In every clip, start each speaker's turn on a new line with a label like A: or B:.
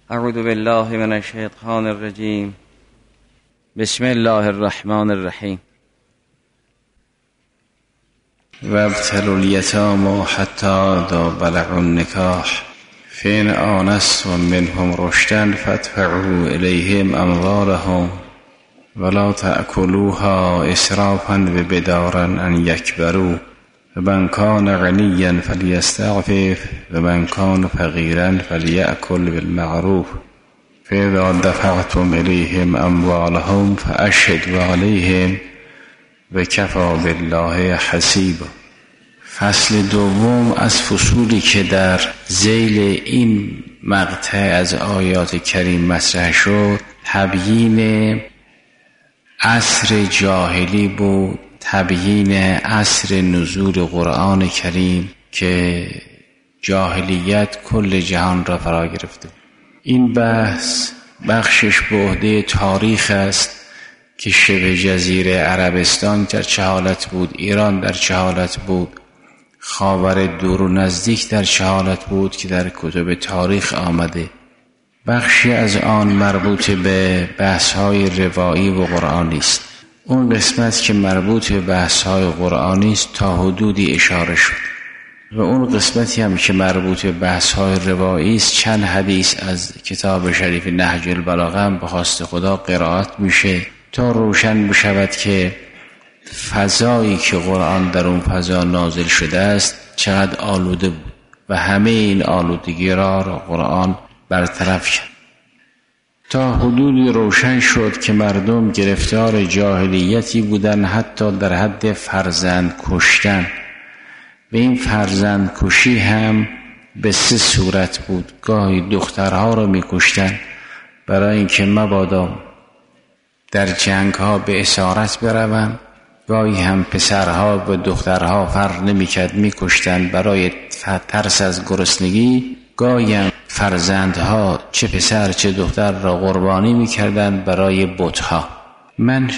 A: اعوذ بالله من الشیطان الرجیم. بسم الله الرحمن الرحیم.
B: وابتلوا اليتامى حتى إذا بلغوا النكاح فإن آنستم منهم رشدا فادفعوا إليهم أموالهم ولا تأكلوها إسرافا وبدارا أن يكبروا ومن كان غنيا فليستعفف ومن كان فقيرا فليأكل بالمعروف فإذا دفعتم إليهم أموالهم فأشهدوا عليهم وكفى بالله حسیبا. فصل دوم از فصولی که در ذیل این مقطع از آیات کریم مطرح شد تبیین عصر جاهلی بود، تبیین عصر نزول قرآن کریم که جاهلیت کل جهان را فرا گرفته. این بحث بخشش به عهده تاریخ است که شبه جزیره عربستان در چه حالت بود، ایران در چه حالت بود، خاور دور و نزدیک در چه حالت بود که در کتب تاریخ آمده. بخشی از آن مربوط به بحث‌های روایی و قرآنی است. اون قسمت که مربوط به بحث‌های قرآنی است تا حدودی اشاره شد و اون قسمتی هم که مربوط به بحث‌های روایی است چند حدیث از کتاب شریف نهج البلاغه هم به خواست خدا قرائت میشه تا روشن بشود که فضایی که قرآن در اون فضا نازل شده است چقدر آلوده بود و همه این آلودگی را قرآن برطرف کرد. تا حدودی روشن شد که مردم گرفتار جاهلیتی بودن، حتی در حد فرزند کشتن. و این فرزند کشی هم به 3 صورت بود. گاهی دخترها را می کشتن برای اینکه مبادا در جنگ ها به اسارت بروند، گاهی هم پسرها به دخترها فرق نمی‌کرد می‌کشتن برای ترس از گرسنگی، گاهی هم فرزندها چه پسر چه دختر را قربانی می‌کردند برای بت‌ها. من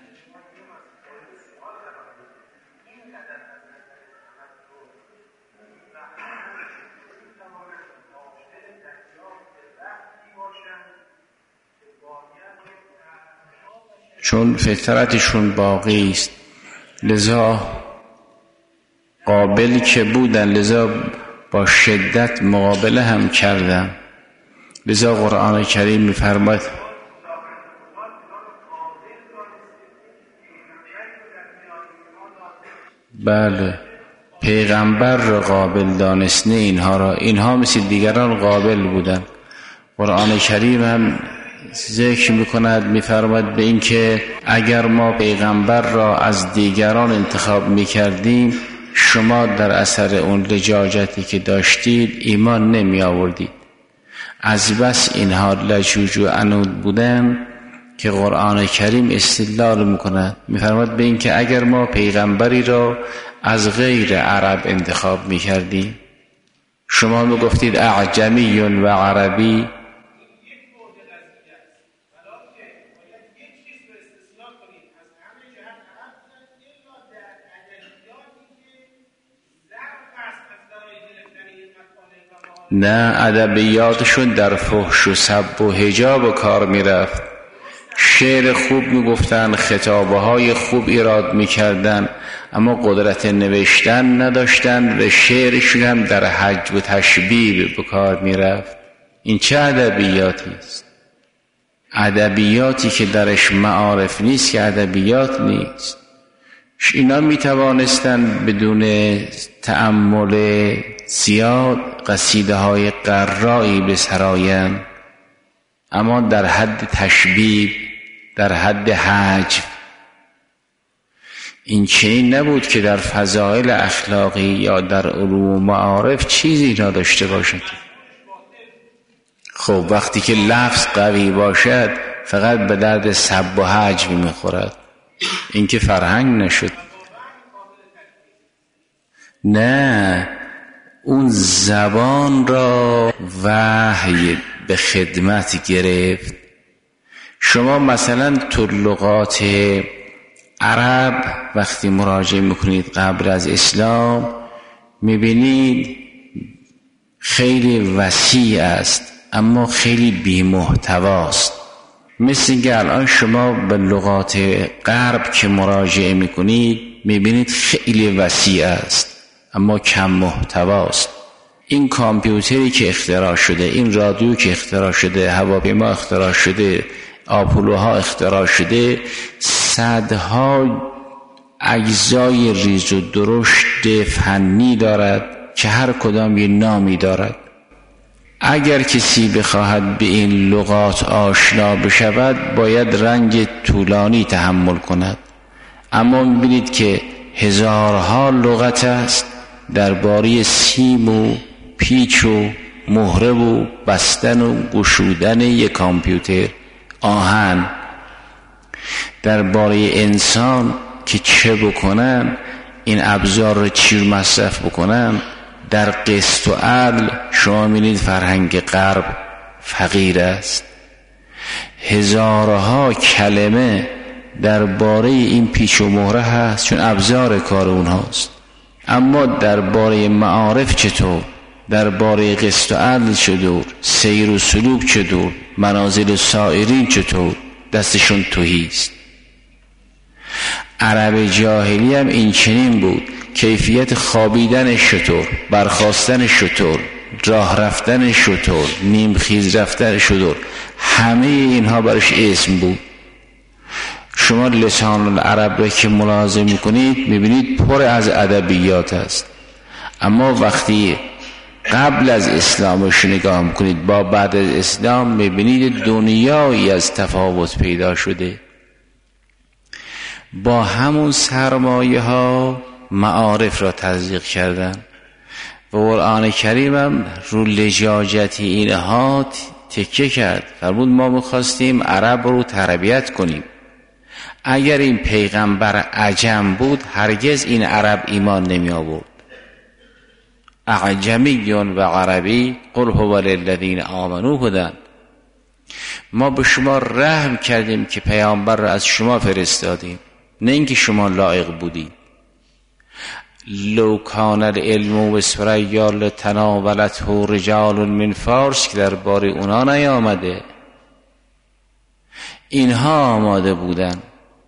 B: چون فطرتشون باقی است لذا قابل که بودن لذا با شدت مقابله هم کردن. لذا قرآن کریم می‌فرماید بله پیغمبر را قابل دانستنه اینها مثل دیگران قابل بودن. قرآن کریم هم ذکر میکند میفرماید به این که اگر ما پیغمبر را از دیگران انتخاب میکردیم شما در اثر اون لجاجتی که داشتید ایمان نمی آوردید. از بس اینها لجوج و عنود بودن که قرآن کریم استدلال میکند میفرماید به این که اگر ما پیغمبری را از غیر عرب انتخاب میکردیم شما میگفتید اعجمی و عربی، نه ادبیاتشون در فحش و سب و حجاب و کار میرفت، شعر خوب میگفتن، خطابه های خوب ایراد میکردن، اما قدرت نوشتن نداشتن و شعرشون هم در حج و تشبیه به کار میرفت. این چه ادبیاتی است؟ ادبیاتی که درش معارف نیست که ادبیات نیست. اینا میتوانستن بدون تأمل زیاد قصیده های قرایی بسراین، اما در حد تشبیه، در حد حجم. این چنین نبود که در فضائل اخلاقی یا در علوم معارف چیزی را داشته باشد. خب وقتی که لفظ قوی باشد فقط به درد سب و حجم میخورد، این که فرهنگ نشد. نه، اون زبان را وحی به خدمت گرفت. شما مثلا تو لغات عرب وقتی مراجعه میکنید قبل از اسلام میبینید خیلی وسیع است اما خیلی بی محتواست. مثل اینکه الان شما به لغات غرب که مراجعه میکنید میبینید خیلی وسیع است اما کم محتواست. این کامپیوتری که اختراع شده، این رادیو که اختراع شده، هواپیما اختراع شده، آپولوها اختراع شده، صدها اجزای ریز و درشت فنی دارد که هر کدام یه نامی دارد. اگر کسی بخواهد به این لغات آشنا بشود باید رنج طولانی تحمل کند. اما می‌بینید که هزارها لغت است درباره سیم و پیچ و مهره و بستن و گشودن یک کامپیوتر، آهن، درباره انسان که چه بکنن، این ابزار رو چی مصرف بکنن. در قسط و عدل شما می‌بینید فرهنگ غرب فقیر است. هزارها کلمه درباره این پیچ و مهره هست چون ابزار کار اونهاست. اما درباره معارف چطور، درباره قسط و عدل چطور، سیر و سلوک چطور، منازل سائرین چطور، دستشون تهیست. عرب جاهلی هم این چنین بود. کیفیت خوابیدن چطور، برخاستن چطور، راه رفتن چطور، نیم خیز رفتن چطور، همه اینها برش اسم بود. شما لسان العرب را که ملاحظه میکنید میبینید پر از ادبیات است. اما وقتی قبل از اسلامش نگاه میکنید با بعد از اسلام میبینید دنیایی از تفاوت پیدا شده. با همون سرمایه ها معارف را تزریق کردن و قرآن کریم هم رو لجاجت اینها تکیه کرد. فرمود ما میخواستیم عرب رو تربیت کنیم. اگر این پیغمبر عجم بود هرگز این عرب ایمان نمی آورد. اعجمی و عربی قل هو للذین آمنوا هدی. ما به شما رحم کردیم که پیامبر را از شما فرستادیم، نه اینکه شما لایق بودید. لو کان العلم بثریا لتناولته رجال من فارس که درباره اونا نیامده، اینها آماده بودن.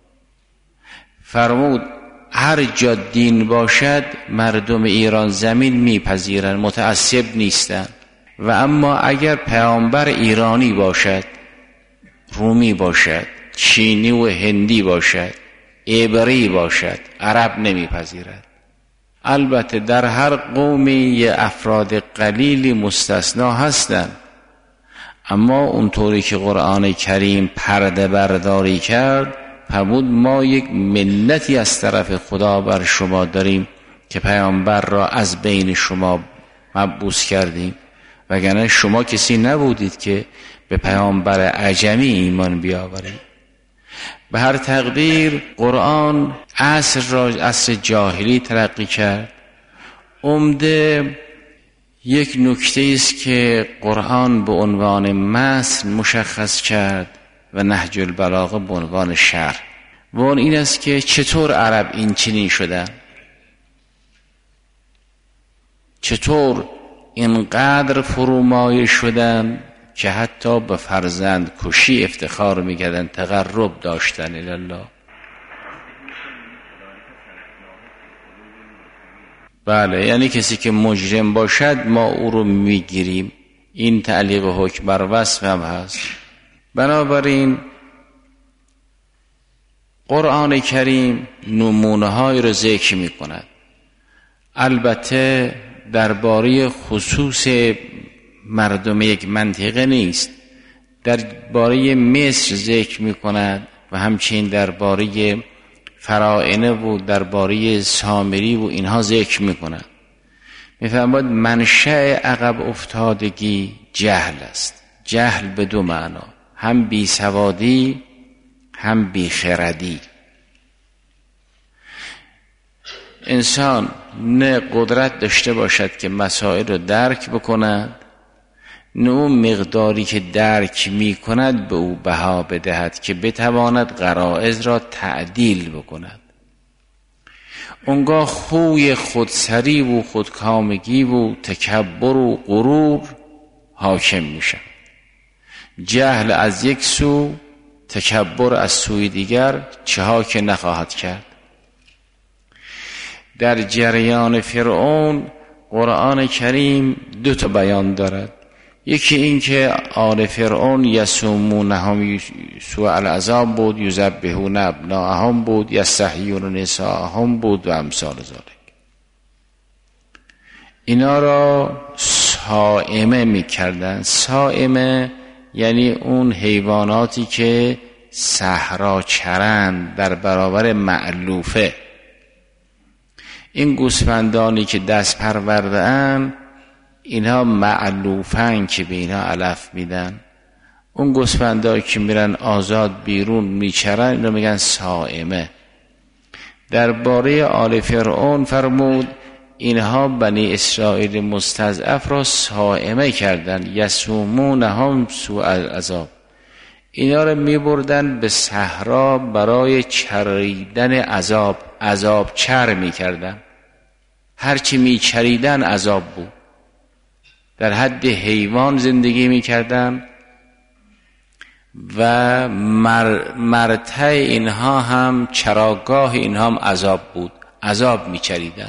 B: فرمود هر جا دین باشد مردم ایران زمین میپذیرن، متعصب نیستن. و اما اگر پیامبر ایرانی باشد، رومی باشد، چینی و هندی باشد، عبری باشد، عرب نمیپذیرد. البته در هر قومی یه افراد قلیلی مستثنا هستند، اما اونطوری که قرآن کریم پرده برداری کرد فرمود ما یک ملتی از طرف خدا بر شما داریم که پیامبر را از بین شما مبعوث کردیم، وگرنه شما کسی نبودید که به پیامبر عجمی ایمان بیاورید. به هر تقدیر قرآن عصر جاهلی ترقی کرد. عمده یک نکته است که قرآن به عنوان متن مشخص کرد و نهج البلاغه به عنوان شرح، و اون این است که چطور عرب این چنین شدن، چطور اینقدر فرومایه شدن که حتی به فرزند کشی افتخار میکردن، تقرب داشتن الی الله. بله، یعنی کسی که مجرم باشد ما او رو میگیریم. این تعلیق حکم بر وصف هم هست. بنابراین قرآن کریم نمونه های رو ذکر می کند. البته درباره خصوص مردم یک منطقه نیست، درباره مصر ذکر می کند و همچنین درباره فراعنه و درباره سامری و اینها ذکر می کند. می فرماید منشأ عقب افتادگی جهل است. جهل به دو معنا، هم بی سوادی هم بی خردی. انسان نه قدرت داشته باشد که مسائل رو درک بکند، نه اون مقداری که درک می کند به او بها بدهد که بتواند غرائز را تعدیل بکند. اونگاه خوی خودسری و خودکامگی و تکبر و غرور حاکم میشه. جهل از یک سو، تکبر از سوی دیگر، چه ها که نخواهد کرد. در جریان فرعون قرآن کریم 2 تا بیان دارد. یکی این که آل فرعون یسومونهم سوء العذاب بود، یذبحون ابناءهم بود، یستحیون نساءهم بود و امثال ذالک. اینا را صائمه میکردن. صائمه یعنی اون حیواناتی که صحرا چرند در برابر مألوفه. این گوسفندانی که دست پرورده ان اینها مألوفن که به اینها علف میدن. اون گوسفندایی که میرن آزاد بیرون میچرن اینو میگن صائمه. درباره آل فرعون فرمود اینها بنی اسرائیل مستضعف را صائمه کردن. یسومونهم سوء العذاب. اینا را میبردن به صحرا برای چریدن عذاب چر میکردن. هرچی میچریدن عذاب بود. در حد حیوان زندگی میکردن و مرتع اینها هم، چراگاه اینها هم عذاب بود. عذاب میچریدن.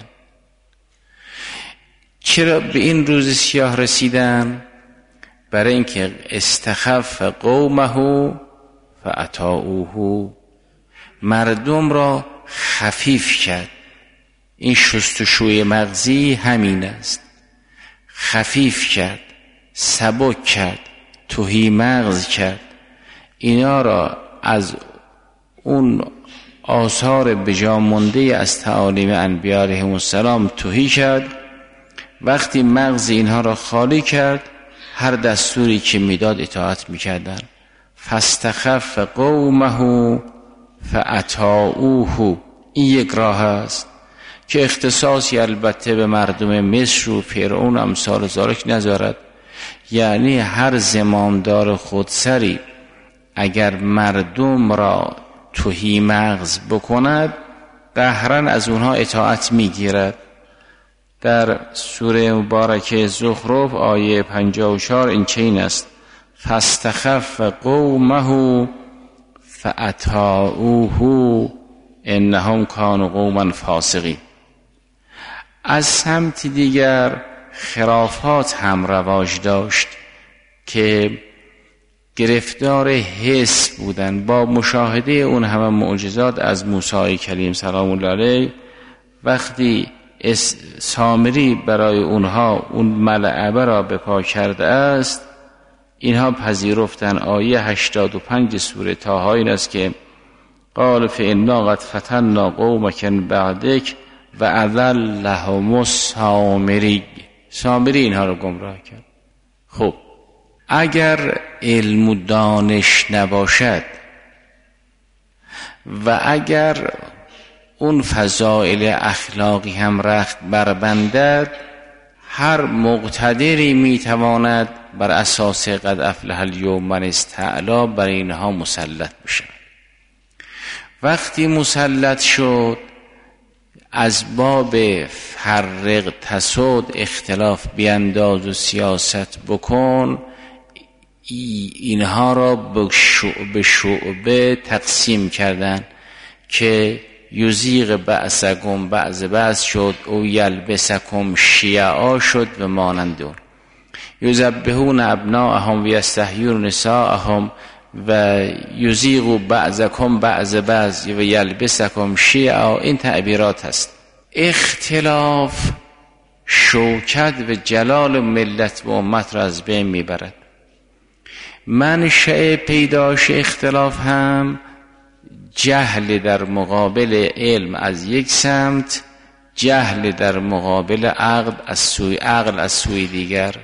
B: چرا به این روز سیاه رسیدن؟ برای اینکه استخف قومه فاطاعوه، مردم را خفیف کرد. این شستشوی مغزی همین است. خفیف کرد، سبک کرد، تهی مغز کرد. اینا را از اون آثار بجا مانده از تعالیم انبیاء علیهم السلام تهی کرد. وقتی مغز اینها را خالی کرد، هر دستوری که میداد اطاعت میکردن. فاستخف قومه فاطاعوه. این یک راه است که اختصاصی البته به مردم مصر و فرعون امثال ذالک نذارد. یعنی هر زمامدار خودسری اگر مردم را تهی مغز بکند قهرن از اونها اطاعت میگیرد. در سوره مبارکه زخرف آیه 54 این چنین است: فاستخف قومه فاطاعوه انهم كانوا قوما فاسقین. از سمت دیگر خرافات هم رواج داشت که گرفتار حس بودن. با مشاهده اون همه معجزات از موسی کلیم سلام الله علیه، وقتی سامری برای اونها اون ملعبه را به پا کرده است، اینها پذیرفتن. آیه 85 سوره طه این است که قال فإنا قد فتنا قومک بعدک و اضلهم السامری. سامری اینها رو گمراه کرد. خب اگر علم و دانش نباشد و اگر اون فضائل اخلاقی هم رخت بربندد، هر مقتدری میتواند بر اساس قد افلح الیوم من استعلا بر اینها مسلط بشه. وقتی مسلط شد، از باب فرق تسود، اختلاف بینداز و سیاست بکن، اینها را به شعبه تقسیم کردن که یزیغ بعضکم بعض شد او یلبسکم شیعا شد و مانند اون. یذبحون ابناءهم و یستحیون نساءهم و یزیغ بعضکم بعض و یلبسکم شیعا. این تعبیرات هست. اختلاف شوکت و جلال ملت و امت را از بین میبرد. منشأ پیداش اختلاف هم جهل در مقابل علم از یک سمت، جهل در مقابل عقل از سوی دیگر.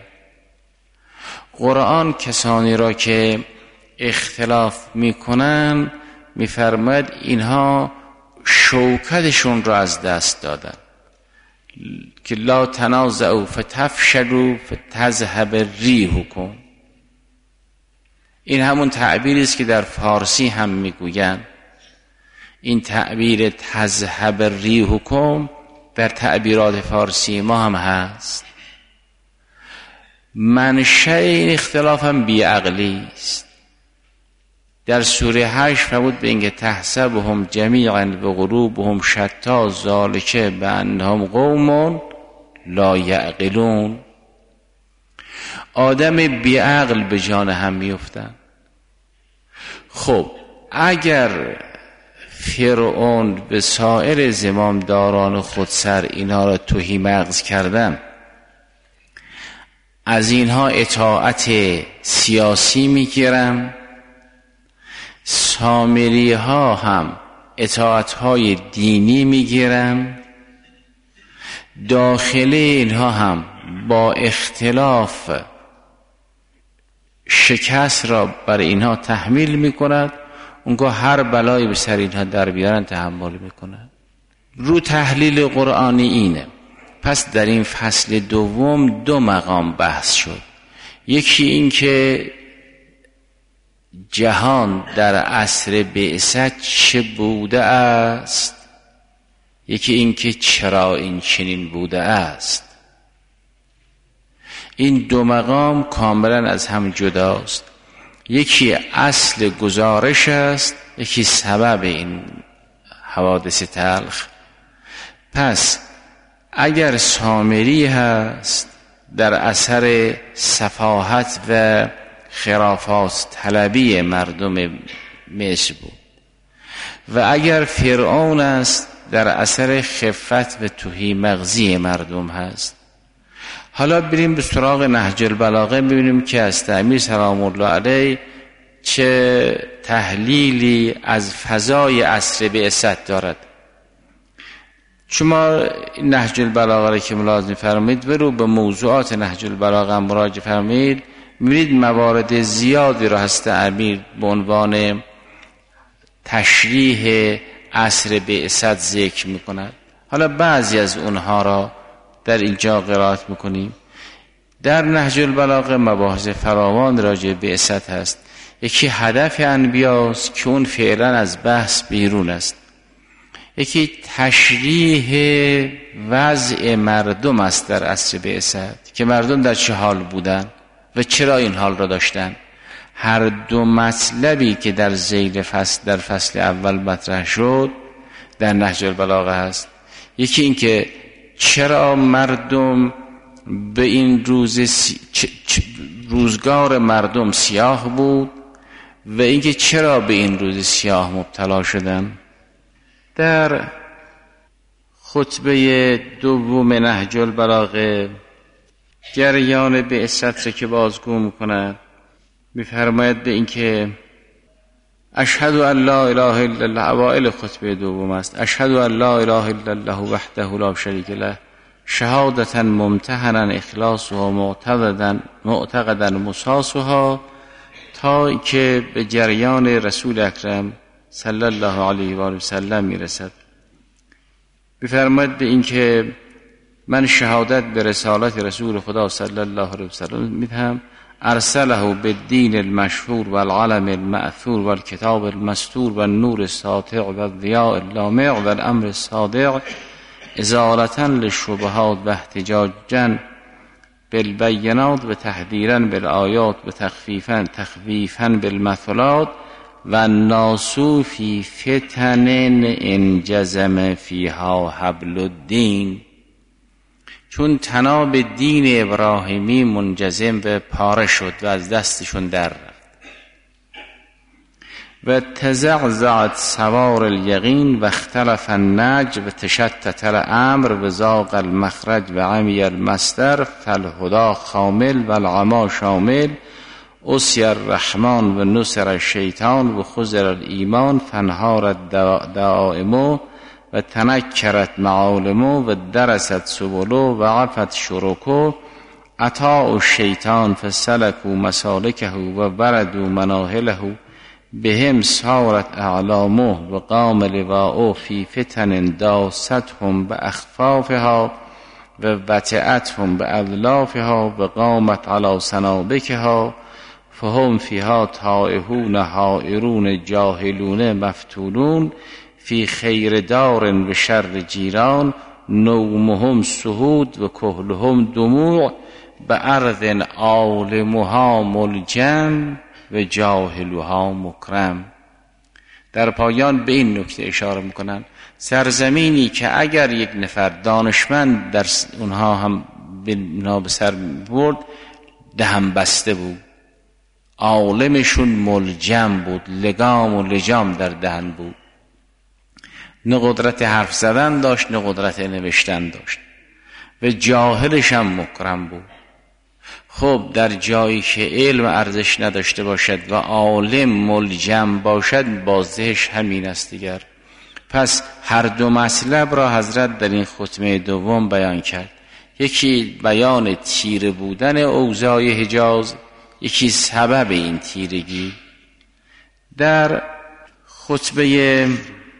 B: قرآن کسانی را که اختلاف میکنن میفرماید اینها شوکتشون را از دست دادن که لا تنازعوا فتفشلوا فتذهب ریحکم. این همون تعبیری است که در فارسی هم میگویند. این تعبیر تذهب ریحکم در تعبیرات فارسی ما هم هست. منشأ این اختلاف هم بیعقلی است. در سوره 8 فرمود به اینکه تحسبهم جمیعا و قلوبهم شتی ذالک بانهم قوم لا یعقلون. آدم بیعقل به جان هم میافتن. خب اگر فرعون به سایر زمامداران خودسر اینها را تهی مغز کردن، از اینها اطاعت سیاسی میگیرن، سامری ها هم اطاعت های دینی میگیرن، داخل اینها هم با اختلاف شکست را بر اینها تحمیل میکند، اونگاه هر بلایی به سر اینها در بیارن تحمل میکنن. رو تحلیل قرآنی اینه. پس در این فصل دوم 2 مقام بحث شد. یکی این که جهان در عصر بعثت چه بوده است، یکی این که چرا این چنین بوده است. این 2 مقام کاملا از هم جداست. یکی اصل گزارش است، یکی سبب این حوادث تلخ. پس اگر سامری هست در اثر سفاهت و خرافات طلبی مردم مصر بود و اگر فرعون است در اثر خفت و تهی مغزی مردم هست. حالا بریم به سراغ نهج البلاغه ببینیم که از امیر سلام الله علیه چه تحلیلی از فضای عصر بعثت دارد. شما نهج البلاغه را که ملاحظه فرمایید برو به موضوعات نهج البلاغه مراجعه فرمایید، می‌بینید موارد زیادی را هست امیر به عنوان تشریح عصر بعثت ذکر می‌کند. حالا بعضی از اونها را در اینجا قرائت می‌کنیم. در نهج البلاغه مباحث فراوان راجع به بعثت هست. یکی هدف انبیاست که اون فعلا از بحث بیرون است. یکی تشریح وضع مردم است در عصر بعثت، که مردم در چه حال بودن و چرا این حال را داشتن. هر 2 مطلبی که در ذیل فصل در فصل اول مطرح شد در نهج البلاغه هست. یکی این که چرا مردم به این روزگار مردم سیاه بود و اینکه چرا به این روز سیاه مبتلا شدن. در خطبه دوم نهج البلاغه جریان بعثت را که بازگو میکند میفرماید به اینکه اشهد ان لا اله الا الله، اوائل خطبه دوم است، اشهد ان لا اله الا الله وحده لا شریک له شهادتا ممتحنا اخلاصها معتقدا مساسها، تا که به جریان رسول اکرم صلی الله علیه و آله و سلم میرسد. بفرماید به این که من شهادت به رسالت رسول خدا صلی الله علیه و سلم میدهم، ارسله بالدین المشهور والعلم المأثور والکتاب المستور والنور الساطع والضیاء اللامع والامر الصادق ازالة للشبهات و احتجاجا بالبینات و تحذیرا بالآیات و تخفیفا بالمثلات و الناس فی فتن انجزم فیها حبل الدین. چون تناب دین ابراهیمی منجزم و پاره شد و از دستشون در رفت و تزعزعت سوار الیقین و اختلف النج و تشتت الامر و زاغ المخرج و عمی المصدر فالهدا خامل و العما شامل اسی الرحمن و نصر الشیطان و خزر الایمان فانهارت دائمو و تنکرت معالمو و درست سبلو و عفت شرکو عطاء الشیطان فسلکو مسالکه و بردو مناهله بهم صارت اعلامه و قام لواء فی فتن داستهم به اخفافها و وطئتهم به اذلافها و قامت علی سنابکها فهم فیها تائهون حائرون جاهلون مفتونون فی خیر دار و شر جیران نومهم سهود و کهلهم دموع به ارض عالمها ملجم و جاهلها مکرم. در پایان به این نکته اشاره میکنن سرزمینی که اگر یک نفر دانشمند در اونها هم به سر برد دهن بسته بود، عالمشون ملجم بود، لگام و لجام در دهن بود، نه قدرت حرف زدن داشت نه قدرت نوشتن داشت و جاهلش هم مکرم بود. خب در جایی که علم ارزش نداشته باشد و عالم ملجم باشد بازدهش همین است دیگر. پس هر دو مطلب را حضرت در این خطبه دوم بیان کرد، یکی بیان تیره بودن اوضاع حجاز، یکی سبب این تیرگی. در خطبه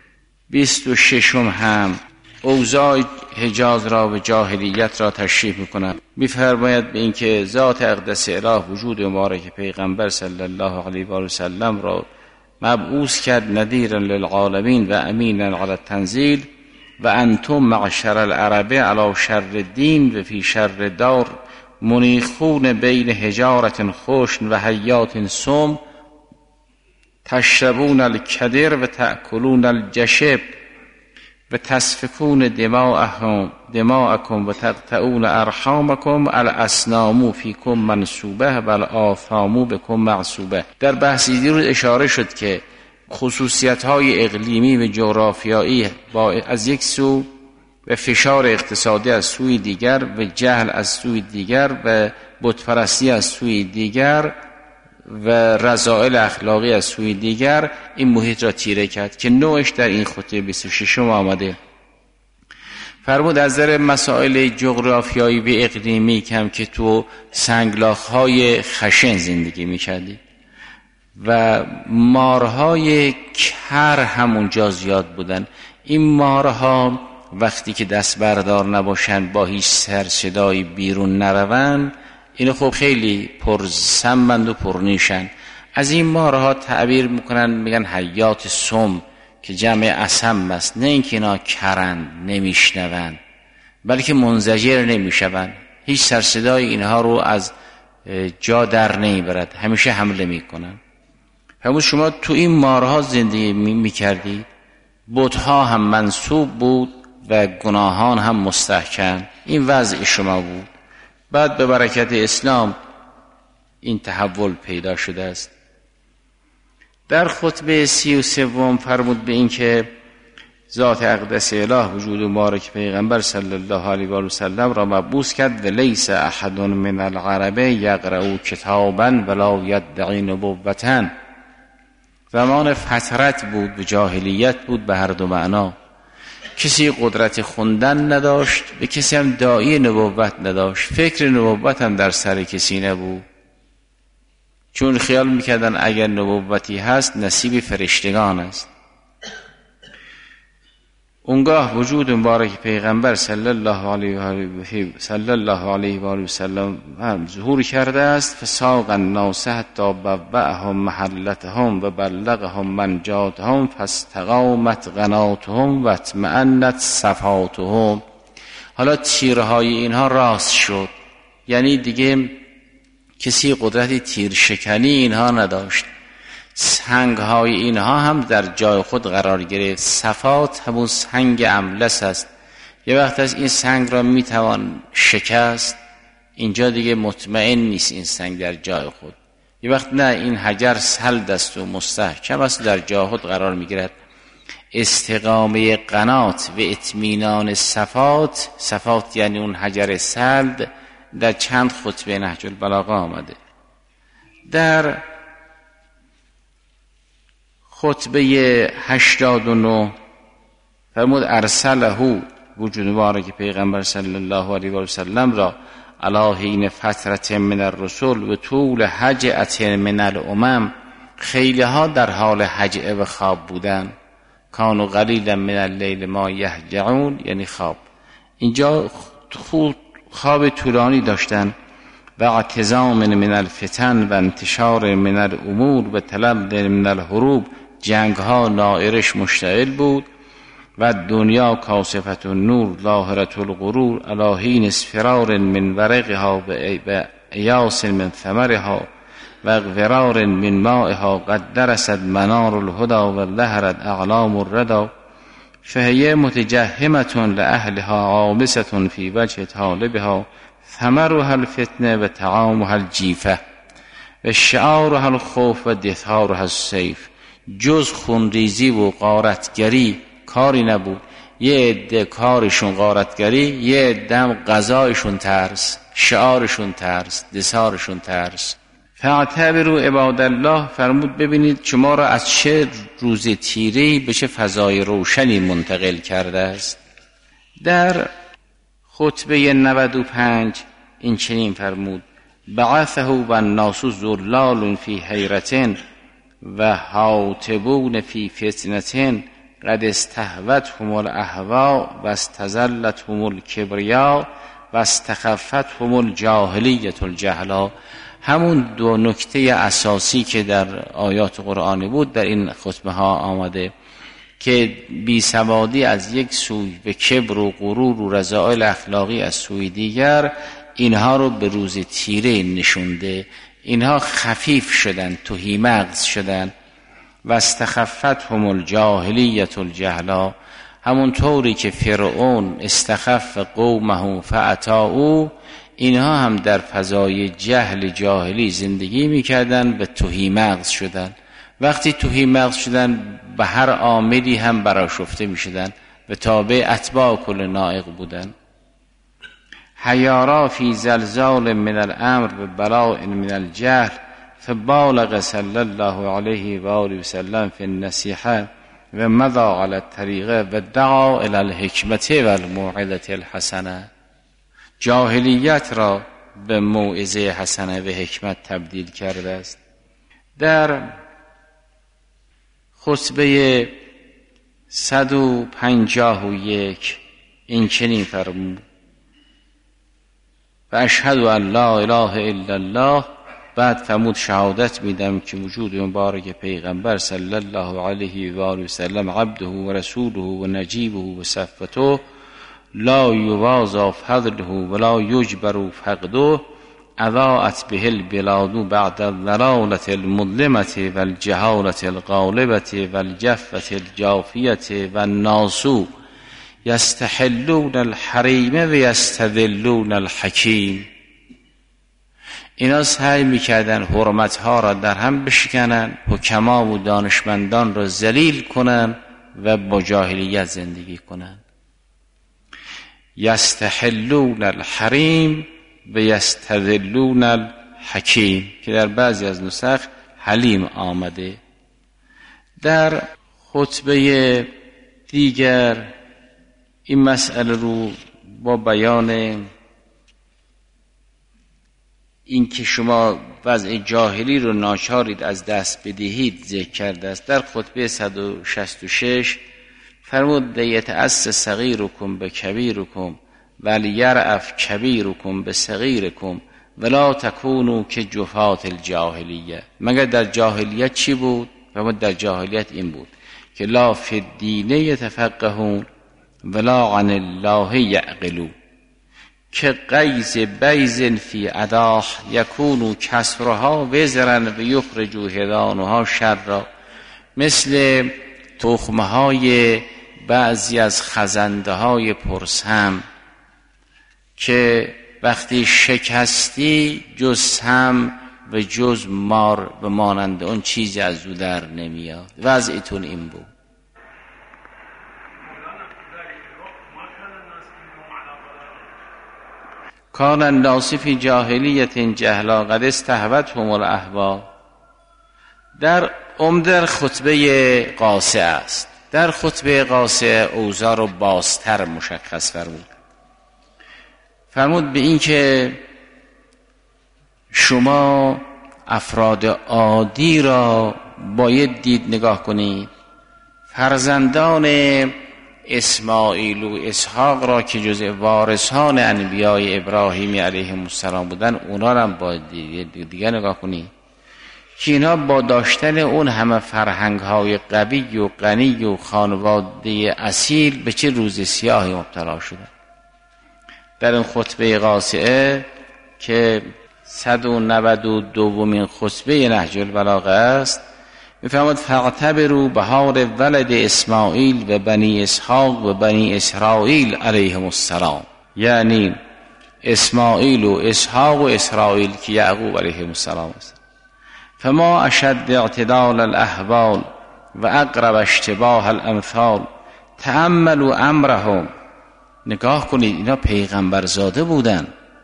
B: 26 هم اوضاع حجاز را و جاهلیت را تشریح میکنند. میفرماید به اینکه ذات اقدس اله وجود مبارک پیغمبر صلی الله علیه و سلم را مبعوث کرد نذیرا للعالمین و امینا علی التنزیل و انتم معشر العرب علی شر الدین و فی شر دار منیخون بین حجارت خشن و حیات سم تشربون الکدر و تأکلون الجشب و تسفکون دماءکم و تقطعون ارحامکم الاسنام فیکم منصوبه و الآثام بکم معصوبه. در بحث دیروز اشاره شد که خصوصیت‌های اقلیمی و جغرافیایی از یک سو و فشار اقتصادی از سوی دیگر و جهل از سوی دیگر و بتپرستی از سوی دیگر و رذائل اخلاقی از سوی دیگر این محیط را تیره کرد که نوعش در این خطبه 26 آمده. فرمود از نظر مسائل جغرافیایی و اقلیمی کم که تو سنگلاخ‌های خشن زندگی می‌کردی و مارهای کر همونجا زیاد بودن. این مارها وقتی که دست بردار نباشن با هیچ سر صدایی بیرون نرون، اینو خب خیلی پرسمند و پرنیشن. از این مارها تعبیر میکنن میگن حیات سم که جمع اسم است، نه اینکه اینا کرند نمیشنون بلکه منزجر نمیشون، هیچ سر صدای اینها رو از جا در نمیبرد، همیشه حمله میکنن. همون شما تو این مارها زندگی میکردید، بتها هم منصوب بود و گناهان هم مستحکم، این وضع شما بود. بعد به برکت اسلام این تحول پیدا شده است. در خطبه 33 فرمود به این که ذات اقدس اله وجود مبارک پیغمبر صلی الله علیه و سلم را مبعوث کرد و لیس احد من العرب یقرأ کتابا ولا یدعی نبوة. زمان فترت بود و جاهلیت بود به هر دو معنا. کسی قدرت خوندن نداشت و کسی هم داعی نبوت نداشت، فکر نبوت هم در سر کسی نبود، چون خیال میکردن اگر نبوتی هست نصیب فرشتگان است. اونگاه وجود مبارک پیغمبر صلی الله علیه و سلم هم ظهور کرده است. فساق الناس حتی بوأهم محلتهم و بلغهم منجاتهم فاستقامت قناتهم و اطمأنت صفاتهم. حالا تیرهای اینها راست شد، یعنی دیگه کسی قدرت تیر شکنی اینها نداشت. سنگ های اینها هم در جای خود قرار گرفت. صفات همون سنگ املس است، یه وقت از این سنگ را میتوان شکست، اینجا دیگه مطمئن نیست این سنگ در جای خود. یه وقت نه، این حجر سلد است و مستحکم است، در جای خود قرار میگیرد. استقامه قنات و اطمینان صفات، صفات یعنی اون حجر سلد، در چند خطبه نهج البلاغه آمده. در خطبه 89 فرمود ارسله وجود مبارک پیغمبر صلی الله علیه و سلم را علی حین فترة من الرسل و طول هجعة من الامم. خیلی ها در حال هجعه و خواب بودن. کانوا قلیلا من اللیل ما یهجعون، یعنی خواب. اینجا خواب طولانی داشتن. و اعتزام من الفتن و انتشار من الامور و طلب من الحروب، جنگ ها نائرش مشتعل بود.
A: و دنیا کاسفت النور ظاهرة الغرور علی حین اصفرار من ورقها و ایاس من ثمرها و اغفرار من مائها قد درست منار الهدى و ظهرت اعلام الردى فهي متجهمة لأهلها عابسة في وجه طالبها ثمرها الفتنه و طعامها الجیفه و شعارها الخوف و دثارها السیف. جز خونریزی و غارتگری کاری نبود. یه عده کارشون غارتگری، یه عده غذایشون ترس، شعارشون ترس، دثارشون ترس. فاعتبروا عباد الله، فرمود ببینید شما را از چه روز تیری به چه فضای روشنی منتقل کرده است. در خطبه 95 این چنین فرمود: بعثه و الناس ذلال فی حیرة و حاطبون فی فتنة قد استهوتهم الاهواء و استذلتهم الکبریا و استخفتهم الجاهلیة الجهلا. همون دو نکته اساسی که در آیات قرآنی بود در این خطبه ها آمده که بیسوادی از یک سوی به کبر و غرور و رذائل اخلاقی از سوی دیگر اینها رو به روز تیره نشونده. اینها خفیف شدن، تهی مغز شدن. و استخفتهم الجاهلیة الجهلا، همون طوری که فرعون استخف قومه فاطاعوا، اینها هم در فضای جهل جاهلی زندگی میکردن و تهی مغز شدن. وقتی تهی مغز شدن به هر عاملی هم برآشفته میشدن و تابع اتباع کل نائق بودن. حیارا فی زلزال من الامر و بلاء من الجهل فبالغ صلی الله علیه و آله و سلم فی النصیحه و مضى علی الطریقه و دعا الی الحکمت و الموعظه الحسنه. جاهلیت را به موعظه حسنه و حکمت تبدیل کرده است. در خطبه 151 این چنین فرمود: و اشهد ان لا اله الا الله. بعد فرمود شهادت میدم که وجود مبارک پیغمبر صلی الله علیه و آله و سلم عبده و رسوله و نجیبه و صفوته لا یوازا فضله ولا یجبر فقده اضاءت به البلاد بعد الضلالة المظلمة والجهالة الغالبة والجفة الجافية والناس یستحلون الحریم و یستذلون الحکیم. اینا سعی میکردن حرمتها را در هم بشکنن، حکما و دانشمندان را ذلیل کنن و با جاهلیت زندگی کنن. یستحلون الحریم و یستذلون الحکیم که در بعضی از نسخ حلیم آمده. در خطبه دیگر این مسئله رو با بیان این که شما وضع جاهلی رو ناچارید از دست بدهید ذکر کرده است. در خطبه 166 فرمود: لیتأس صغیرکم به کبیرکم ولیرأف کبیرکم به صغیرکم ولا تکونوا که جفات الجاهلیه. مگر در جاهلیت چی بود؟ فرمود در جاهلیت این بود که لا فی الدین یتفقهون ولا عن الله یعقلون، که قیز بیز فی اداح یکونو کسرها وزرن و یخرجو هدانها شرا. مثل تخمه های بعضی از خزنده های پرسم که وقتی شکستی جز سم و جز مار و مانند اون چیزی از او در نمیاد. وضعیتون این بود. کان الناس فی جاهلیت جهلا قد استهوتهم الاهوا. در عمده خطبه قاصه است. در خطبه قاصه اوضاع رو بازتر مشخص فرمود به این که شما افراد عادی را باید دید نگاه کنید. فرزندان اسماعیل و اسحاق را که جزء وارثان انبیای ابراهیم علیهم السلام بودن، اونا را هم باید دیگه نگاه کنید که اینا با داشتن اون همه فرهنگ های قوی و غنی و خانواده اصیل به چه روز سیاهی مبتلا شدن. در این خطبه قاصعه که 192مین خطبه نهج البلاغه است میفرماد فاعتبروا بهار ولد اسماعیل و بنی اسحاق و بنی اسرائیل علیهم السلام، یعنی اسماعیل و اسحاق و اسرائیل که یعقوب علیهم السلام است. فما اشد اعتدال الاحوال و اقرب اشتباه الامثال تأملوا امرهم. نگاه کنید اینا پیغمبرزاده بودن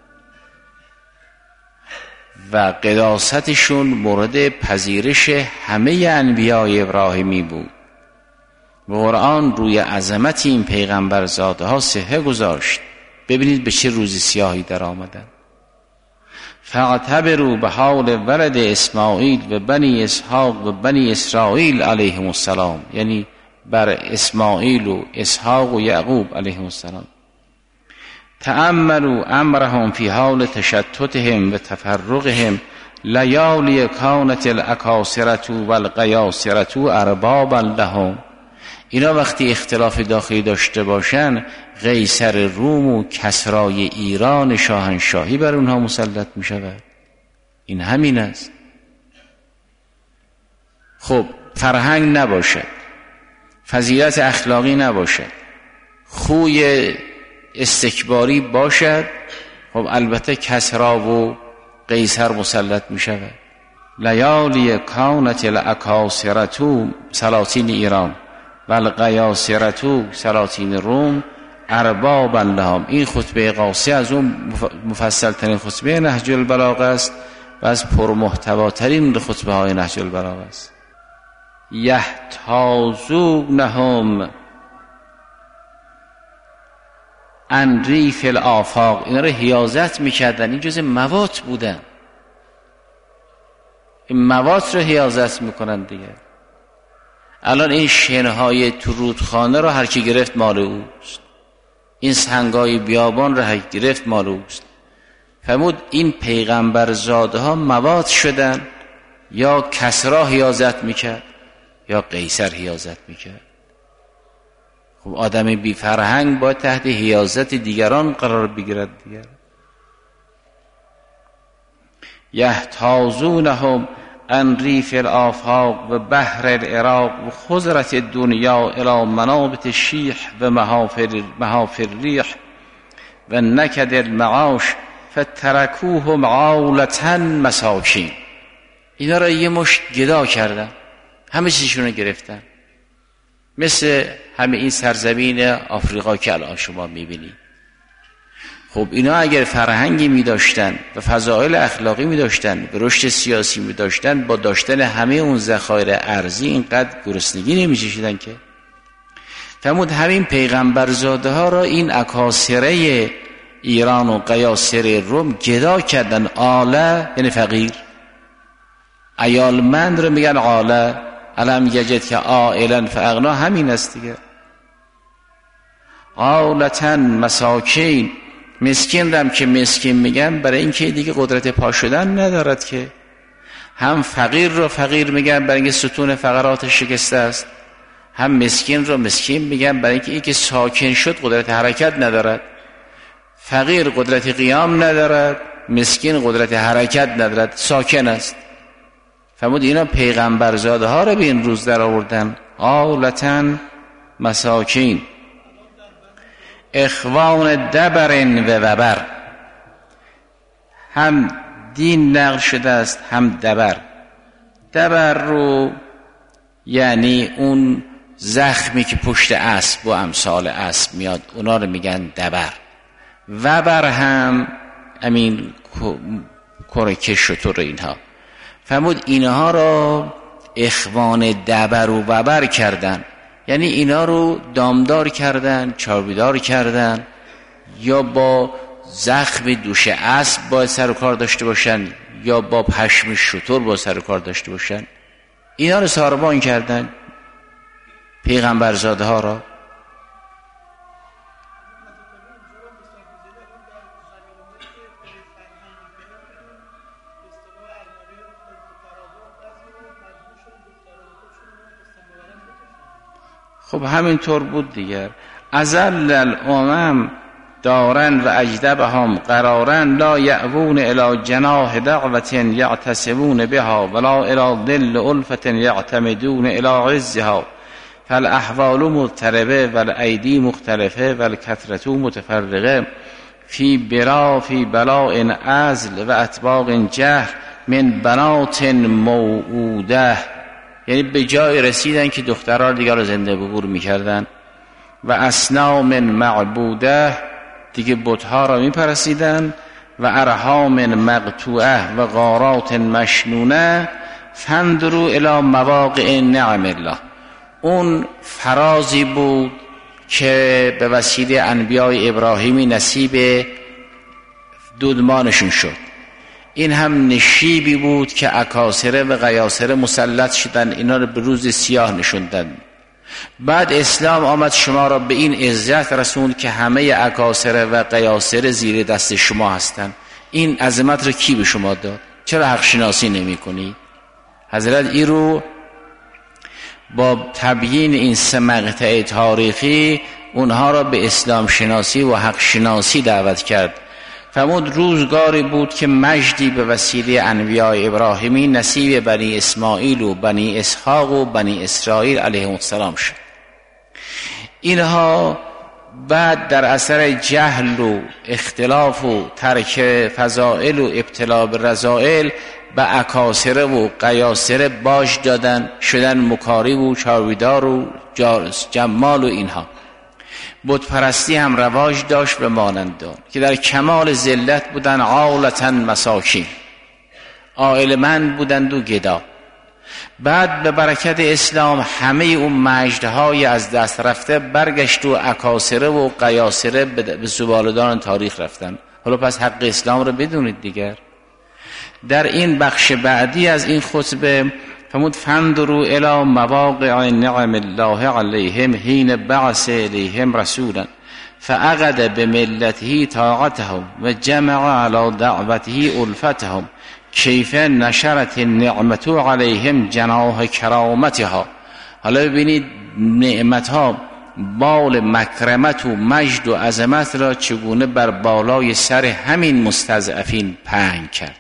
A: و قداستشون مورد پذیرش همه انبیای ابراهیمی بود. قرآن روی عظمت این پیغمبرزاده ها صحه گذاشت. ببینید به چه روز سیاهی در آمدن. فاعتبروا بحال ولد اسماعیل و بنی اسحاق و بنی اسرائیل علیهم السلام، یعنی بر اسماعیل و اسحاق و یعقوب علیهم السلام. تأملوا امرهم فی حال تشتتهم و تفرقهم لیالی کانت الاکاسرة والقیاسرة اربابا لهم. اینا وقتی اختلاف داخلی داشته باشن قیصر روم و کسرای ایران شاهنشاهی بر اونها مسلط می شود. این همین است. خب فرهنگ نباشد، فضیلت اخلاقی نباشد، خوی استکباری باشد، خب البته کسرا و قیصر مسلط می شود. لیالی کانت الاکاسرة سلاطین ایران و القیاسرة سلاطین روم اربابا لهم. این خطبه قاصعه از اون مفصل ترین خطبه نهج البلاغه است و از پرمحتواترین خطبه های نهج البلاغه است. یحتازونهم عن ریف الآفاق، اینا رو حیازت میکردن. این جز موات بودن، این موات رو حیازت میکنن دیگه. الان این شنهای تو رودخانه رو هر کی گرفت مال اوست، این سنگای بیابان رو هر کی گرفت مال اوست. فرمود این پیغمبرزاده ها موات شدن، یا کسرا حیازت میکرد یا قیصر حیازت میکرد. خب آدم بی فرهنگ باید تحت حیازت دیگران قرار بگیرد دیگر. یحتازونهم عن ریف الآفاق و بحر العراق و خضرت الدنیا الی منابت الشیح و محافر ریح و نکد المعاش فترکوهم عالة مساکین. اینا را یه مشت گدا کردن، همه چیزشون رو گرفتن. مثل همه این سرزمین آفریقا که الان شما میبینید. خب اینا اگر فرهنگی میداشتن و فضائل اخلاقی میداشتن و رشد سیاسی میداشتن، با داشتن همه اون ذخایر ارضی اینقدر گرسنگی نمیچشیدن که. فرمود همین پیغمبرزاده ها را این اکاسره ایران و قیاسر روم گدا کردن. آله یعنی فقیر، عیالمند رو میگن آله. الان یجد که عائلا فاغنا همین است دیگه. عالة مساکین، مسکین رم که مسکین میگن برای اینکه دیگه قدرت پا شدن ندارد که. هم فقیر رو فقیر میگن برای اینکه ستون فقراتش شکسته است، هم مسکین رو مسکین میگن برای اینکه این که ساکن شد قدرت حرکت ندارد. فقیر قدرت قیام ندارد، مسکین قدرت حرکت ندارد، ساکن است. فرمود اینا پیغمبرزاده ها رو به این روز در آوردن. عالة مساکین اخوان دبر و وبر. هم دین نقل شده است هم دبر. دبر رو یعنی اون زخمی که پشت اسب و امثال اسب میاد، اونا رو میگن دبر. وبر هم امین کرکه شتر اینها. فرمود اینها رو اخوان دبر و وبر کردن، یعنی اینا رو دامدار کردن، چاربیدار کردن، یا با زخم دوش اسب با سر و کار داشته باشن یا با پشم شتر با سر و کار داشته باشن. اینا رو ساربان کردن پیغمبرزاده ها را. خب همینطور بود دیگر. ازل الامم دارن و اجدبهم قرارن لا یعوون الی جناح دعوت یعتصمون بها ولا الی ظل الفت یعتمدون الی عزها فالاحوال مضطربه والایدی مختلفه والکثرة متفرقه فی بلاء ازل و اطباق جهل من بنات موعوده. یعنی به جای رسیدن که دخترها دیگر رو زنده بگور میکردن و اصنام معبوده، دیگه بتها را میپرسیدن و ارحام مقطوعه و غارات مشنونه. فاندروا الی مواقع نعم الله. اون فرازی بود که به وسیله انبیاء ابراهیمی نصیب دودمانشون شد. این هم نشیبی بود که اکاسره و قیاسره مسلط شدن، اینا رو به روز سیاه نشوندن. بعد اسلام آمد شما را به این عزت رسوند که همه اکاسره و قیاسره زیر دست شما هستن. این عظمت رو کی به شما داد؟ چرا حق شناسی نمی کنی؟ حضرت این رو با تبیین این سه مقطع تاریخی اونها را به اسلام شناسی و حق شناسی دعوت کرد. فرمود روزگاری بود که مجدی به وسیله انبیاء ابراهیمی نصیب بنی اسماعیل و بنی اسحاق و بنی اسرائیل علیهم السلام شد. اینها بعد در اثر جهل و اختلاف و ترک فضائل و ابتلا به رذائل به اکاسره و قیاسره باج دادن، شدن مکاری و چاویدار و جمال و اینها. بت پرستی هم رواج داشت به مانندان که در کمال ذلت بودن، عالتا مساکین، عائلمند بودند و گدا. بعد به برکت اسلام همه اون مجدهای از دست رفته برگشت و اکاسره و قیاسره به زبالدان تاریخ رفتن. حالا پس حق اسلام رو بدونید دیگر. در این بخش بعدی از این خطبه فرمود فاندروا الی مواقع نعم الله علیهم حین بعث الیهم رسولا فعقد بملته طاعتهم و جمع علی دعوته الفتهم کیف نشرت النعمت علیهم جناح کرامتها. حالا ببینید نعمتها بال مکرمت و مجد و عظمت را چگونه بر بالای سر همین مستضعفین پهن کرد.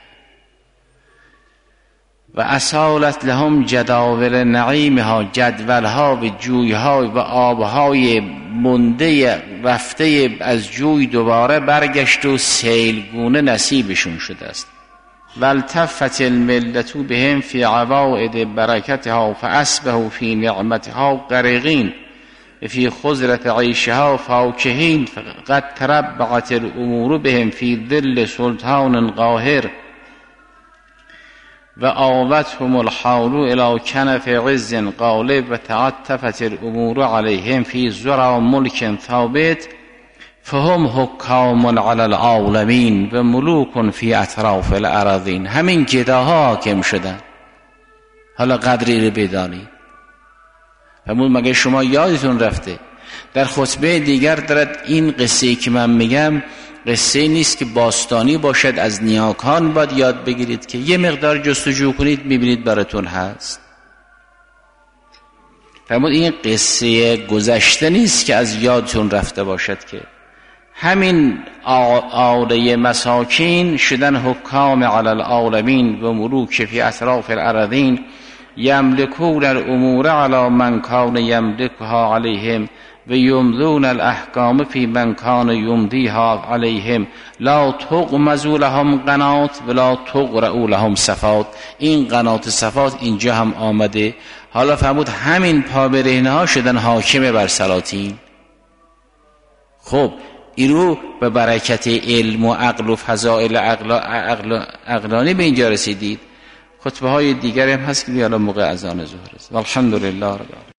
A: و اصالت لهم جداول نعیمها، جدولها و جویها و آبهای منده رفته از جوی دوباره برگشت و سیلگونه نصیبشون شده است. والتفت الملت بهم فی عوائد برکتها فاصبحوا فی نعمتها غرقین فی خضرة عیشها فاکهین قد تربعت الامور بهم فی ظل سلطان قاهر و آوتهم الحول الی کنف عز غالب و تعطفت الامور علیهم فی ذرا ملک ثابت فهم حکام علی العالمین و ملوک فی اطراف الارضین. همین گداها حاکم شدن. حالا قدری رو بدانید. فرمود مگه شما یادتون رفته؟ در خطبه دیگر دارد این قصه‌ای که من میگم قصه نیست که باستانی باشد، از نیاکان باید یاد بگیرید که یه مقدار جستجو کنید میبینید براتون هست. فرمود این قصه گذشته نیست که از یادتون رفته باشد، که همین آله مساکین شدن حکام علی العالمین و ملوک فی اطراف الارضین یملکون الامور علی من کان یملکها علیهم و یمضون الاحکام فی من کان یمضیها علیهم لا تغمز لهم قنات ولا تقرأ لهم صفات. این قنات صفات اینجا هم آمده. حالا فرمود همین پابرهنه ها شدن حاکم بر سلاطین. خب اینو به برکت علم و عقل و فضائل عقلانی به اینجا رسیدید. خطبه های دیگر هم هست که حالا موقع اذان ظهر است. والحمدلله رب العالمین.